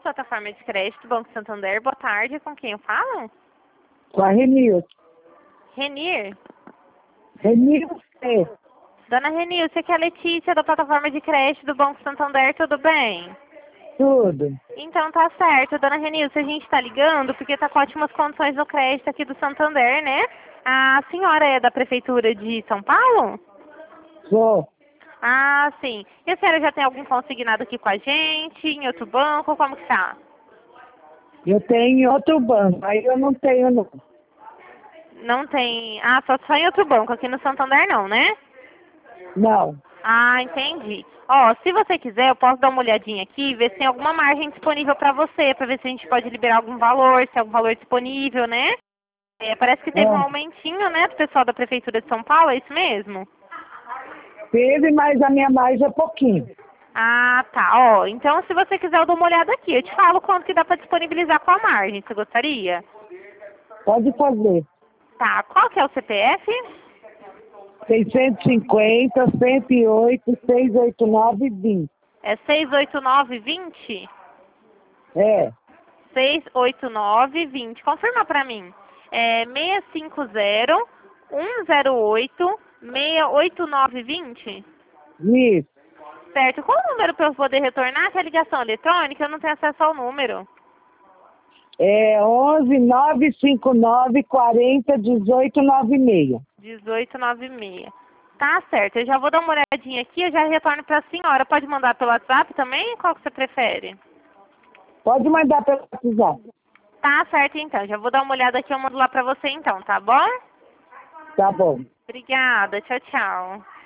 plataforma de crédito do Banco Santander. Boa tarde, com quem eu falo? Com a Renilce. Renir? Renilce. Dona Renilce, aqui é a Letícia da plataforma de crédito do Banco Santander, tudo bem? Tudo. Então tá certo, dona Renilce, a gente tá ligando porque tá com ótimas condições no crédito aqui do Santander, né? A senhora é da Prefeitura de São Paulo? Sou. Ah, sim. E a senhora já tem algum consignado aqui com a gente, em outro banco, como que tá? Eu tenho em outro banco, aí eu não tenho não. Não tem... Ah, só em outro banco, aqui no Santander não, né? Não. Ah, entendi. Ó, se você quiser, eu posso dar uma olhadinha aqui e ver se tem alguma margem disponível para você, para ver se a gente pode liberar algum valor, se é algum valor disponível, né? É, parece que teve um aumentinho, né, do pessoal da Prefeitura de São Paulo, é isso mesmo? Teve, mas a minha margem é pouquinho. Ah, tá. Ó, então se você quiser eu dou uma olhada aqui. Eu te falo quanto que dá para disponibilizar com a margem, você gostaria? Pode fazer. Tá, qual que é o CPF? 650, 108, 689, 20. É 68920? É. 68920. Confirma pra mim. É 650 108 68920? Isso. Certo. Qual o número para eu poder retornar? Que é a ligação eletrônica, eu não tenho acesso ao número. É 11 959 40 18 96. 1896. Tá certo. Eu já vou dar uma olhadinha aqui, eu já retorno pra senhora. Pode mandar pelo WhatsApp também? Qual que você prefere? Pode mandar pelo WhatsApp. Tá certo, então. Já vou dar uma olhada aqui, eu mando lá pra você então, tá bom? Tá bom. Obrigada. Tchau, tchau.